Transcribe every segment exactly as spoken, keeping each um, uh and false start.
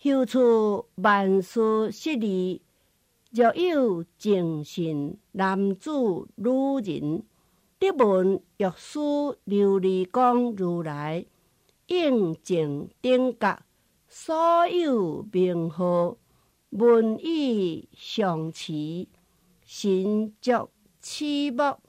修持万事释理，若有正信男子女人，得闻药师琉璃光如来应正等觉，所有名号闻以上持，神足痴目，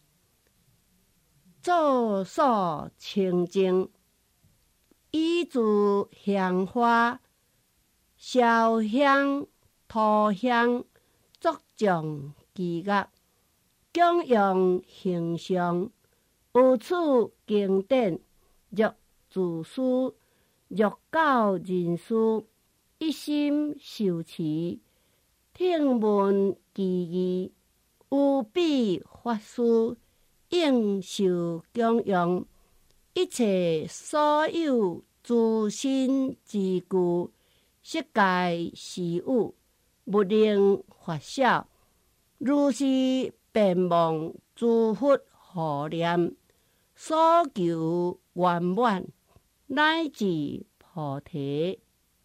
作所清净，以诸香花烧香涂香，作众伎乐，供养形象。有此经典，若自师，若教人师，一心受持，听闻其义，有彼法师应受供养。一切所有诸身之具，悉皆是有，不能发晓。如是便望诸佛护念，所求圆满，乃至菩提。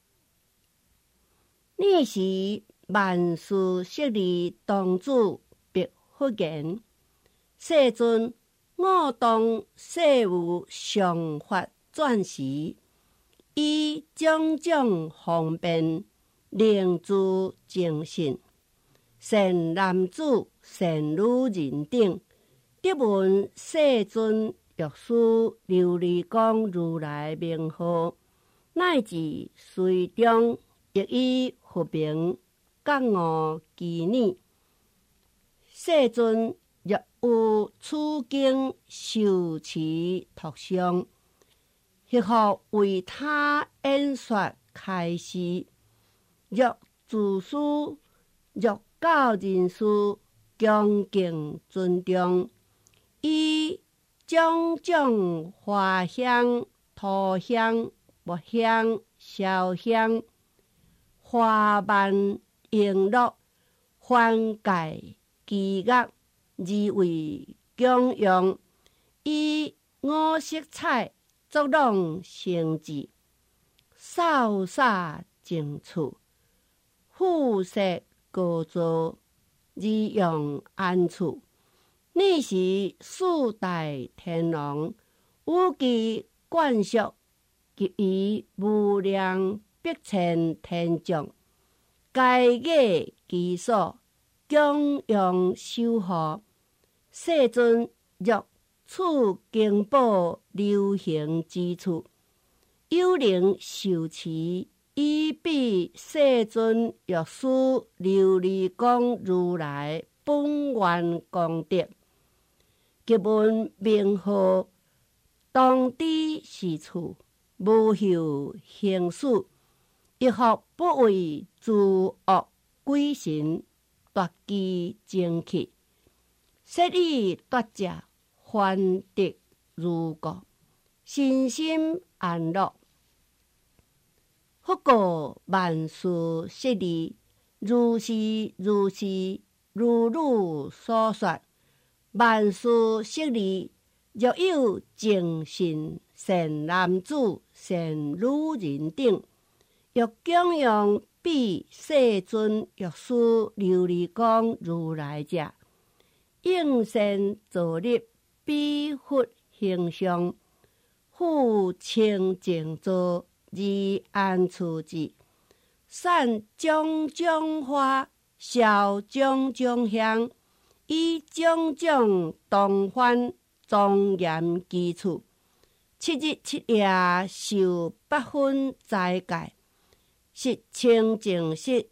尔时万事释理当主别佛言：世尊，我当世有常法转时，以种种方便，令诸正信善男子、善女人等，得闻世尊药师琉璃光如来名号，乃至随中亦以佛名觉悟其念。世尊若有此经受持托上，迄复为他演说开示。若自师，若教人师，恭敬尊重，以种种花香、涂香、木香、烧香、花蔓璎珞、幡戒伎乐，而为供养，以五色彩作弄成制，扫洒净处，富色高坐，而用安处。尔时四大天王有其灌属，及以无量百千天众，皆nghệ其所，供养守护。世尊若此经宝流行之处，有能受持，以彼世尊药师琉璃光如来本愿功德，及闻名号，当知是处，无后行事，亦复不为诸恶鬼神夺其精气，悉以夺者还得如故，身心安乐。佛告万事释理，如是如是，如汝所说。万事释理，若有正信善男子、善女人等，欲供养彼世尊药师琉璃光如来者，应先造立彼佛形象，复清净座，而安处之，散种种花，烧种种香，以种种东番庄严其处，七日七夜受八分斋戒，是清净室，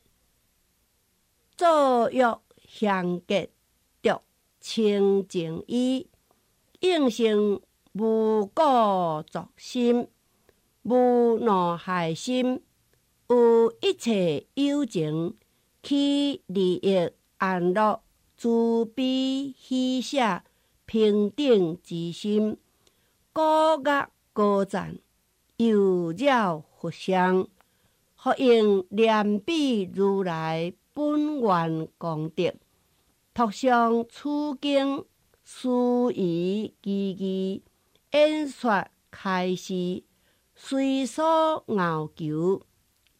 坐浴香洁，着清净衣，应成无故作心，无怒害心，有一切有情，起利益安乐，慈悲喜舍，平等之心，高乐高赞，又绕佛像，何应念彼如来本愿功德，托上此经，思疑其义，演说开示，随所拗求，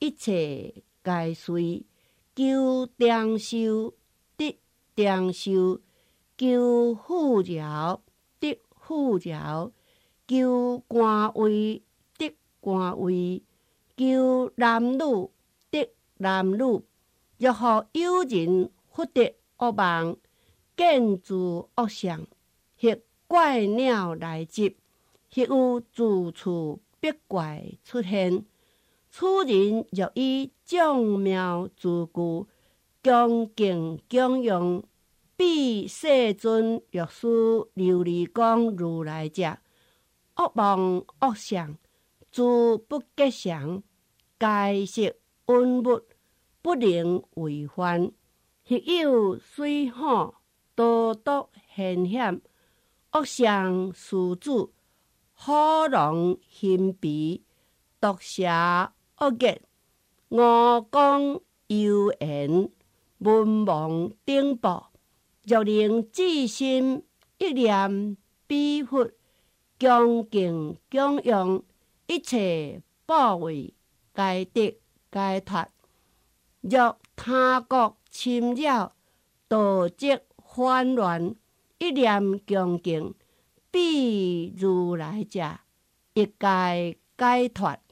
一切皆随，求长寿得长寿，求富饶得富饶，求官位得官位，求男女得男女。若何有人获得恶梦，见诸恶相，或怪鸟来袭，或有自处别怪出现。此人若以众妙自具，恭敬供养，彼世尊药师琉璃光如来者，恶梦恶相诸不吉祥，皆悉稳物，不能违犯。或有水火多毒险险，恶相事主，虎狼形鼻，毒蛇恶业，五光幽言，文盲顶部。若能至心一念彼佛，恭敬供养，一切报位皆得皆脱。若他国侵扰，道则纷乱，一念恭敬，彼如来者，一概解脱。